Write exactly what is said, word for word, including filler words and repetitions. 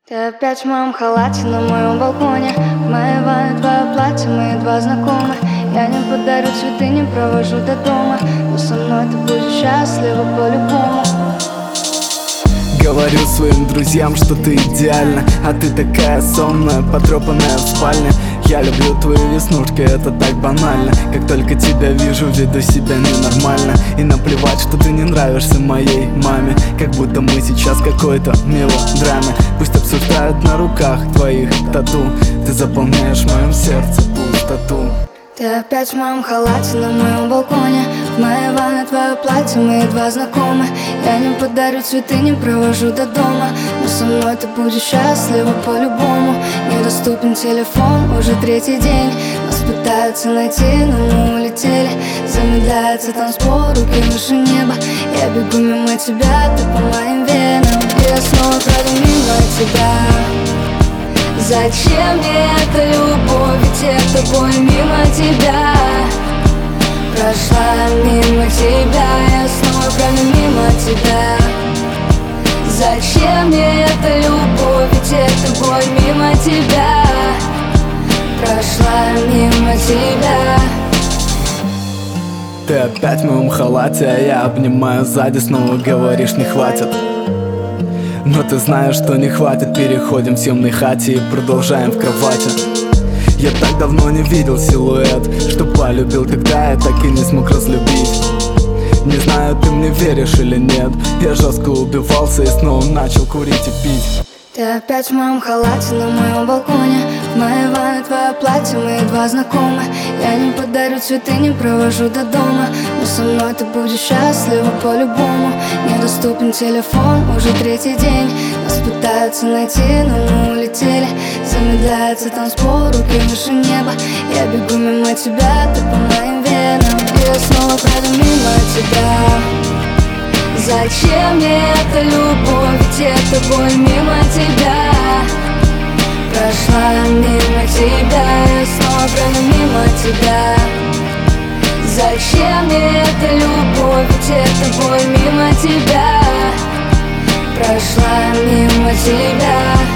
Ты опять в моем халате на моем балконе. В моей ванне твое платье, мы едва знакомы. Я не подарю цветы, не провожу до дома, но со мной ты будешь счастлива по-любому. Говорю своим друзьям, что ты идеальна, а ты такая сонная, потрепанная в спальне. Я люблю твои веснушки, это так банально. Как только тебя вижу, веду себя ненормально. И наплевать, что ты не нравишься моей маме, как будто мы сейчас в какой-то мелодраме. Пусть обсуждают на руках твоих тату, ты заполняешь в моем сердце пустоту. Ты опять в моем халате на моем балконе. В моей ванне твое платье, мы едва знакомы. Я не подарю цветы, не провожу до дома, но со мной ты будешь счастлива по-любому. Недоступен телефон уже третий день. Нас пытаются найти, но мы улетели. Замедляется танцпол, руки выше неба. Я бегу мимо тебя, ты по моим венам. И я снова пройду мимо тебя. Зачем мне эта любовь, ведь я тобой мимо тебя прошла, мимо тебя, я снова пройду мимо тебя. Зачем мне эта любовь, ведь я тобой мимо тебя прошла, мимо тебя. Ты опять в моем халате, а я обнимаю сзади, снова говоришь не хватит. Но ты знаешь, что не хватит, переходим в съемной хате и продолжаем в кровати. Я так давно не видел силуэт, что полюбил, когда я так и не смог разлюбить. Не знаю, ты мне веришь или нет, я жестко убивался и снова начал курить и пить. Ты опять в моем халате на моем балконе. В моей ванне твое платье, мы едва знакомы. Я не подарю цветы, не провожу до дома, но со мной ты будешь счастлива по-любому. Недоступен телефон уже третий день. Нас пытаются найти, но мы улетели. Замедляется танцпол, руки выше неба. Я бегу мимо тебя, ты по моим венам. И я снова пройду мимо тебя. Зачем мне эта любовь, ведь я тобой мимо тебя прошла, мимо тебя, я снова пройду мимо тебя. Зачем мне эта любовь, ведь я тобой мимо тебя прошла, мимо тебя.